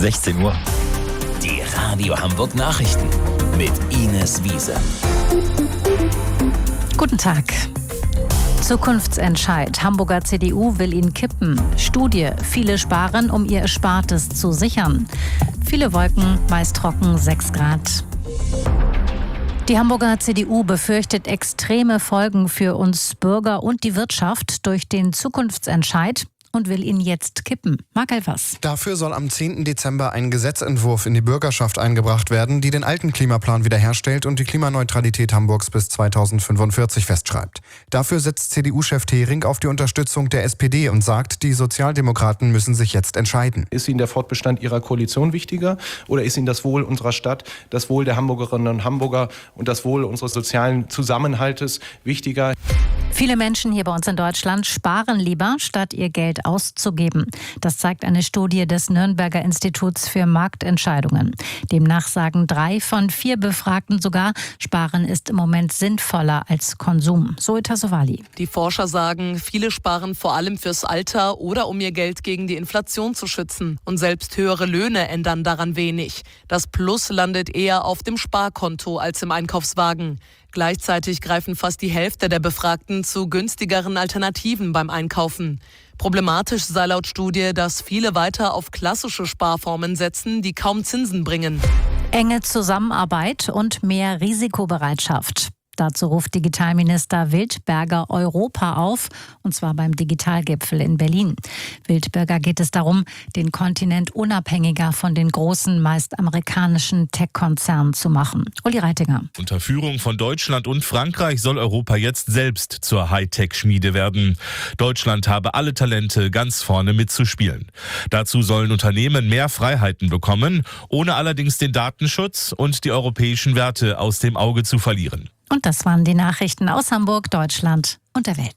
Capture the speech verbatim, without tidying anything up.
sechzehn Uhr. Die Radio Hamburg Nachrichten mit Ines Wiese. Guten Tag. Zukunftsentscheid. Hamburger C D U will ihn kippen. Studie. Viele sparen, um ihr Erspartes zu sichern. Viele Wolken, meist trocken, sechs Grad. Die Hamburger C D U befürchtet extreme Folgen für uns Bürger und die Wirtschaft durch den Zukunftsentscheid und will ihn jetzt kippen. Marc Elfers. Dafür soll am zehnten Dezember ein Gesetzentwurf in die Bürgerschaft eingebracht werden, die den alten Klimaplan wiederherstellt und die Klimaneutralität Hamburgs bis zweitausendfünfundvierzig festschreibt. Dafür setzt C D U-Chef Thering auf die Unterstützung der S P D und sagt, die Sozialdemokraten müssen sich jetzt entscheiden. Ist Ihnen der Fortbestand Ihrer Koalition wichtiger oder ist Ihnen das Wohl unserer Stadt, das Wohl der Hamburgerinnen und Hamburger und das Wohl unseres sozialen Zusammenhaltes wichtiger? Viele Menschen hier bei uns in Deutschland sparen lieber, statt ihr Geld auszugeben. Das zeigt eine Studie des Nürnberger Instituts für Marktentscheidungen. Demnach sagen drei von vier Befragten sogar, Sparen ist im Moment sinnvoller als Konsum. Zoe Tassovali. Die Forscher sagen, viele sparen vor allem fürs Alter oder um ihr Geld gegen die Inflation zu schützen. Und selbst höhere Löhne ändern daran wenig. Das Plus landet eher auf dem Sparkonto als im Einkaufswagen. Gleichzeitig greifen fast die Hälfte der Befragten zu günstigeren Alternativen beim Einkaufen. Problematisch sei laut Studie, dass viele weiter auf klassische Sparformen setzen, die kaum Zinsen bringen. Enge Zusammenarbeit und mehr Risikobereitschaft. Dazu ruft Digitalminister Wildberger Europa auf, und zwar beim Digitalgipfel in Berlin. Wildberger geht es darum, den Kontinent unabhängiger von den großen, meist amerikanischen Tech-Konzernen zu machen. Uli Reitinger. Unter Führung von Deutschland und Frankreich soll Europa jetzt selbst zur Hightech-Schmiede werden. Deutschland habe alle Talente, ganz vorne mitzuspielen. Dazu sollen Unternehmen mehr Freiheiten bekommen, ohne allerdings den Datenschutz und die europäischen Werte aus dem Auge zu verlieren. Und das waren die Nachrichten aus Hamburg, Deutschland und der Welt.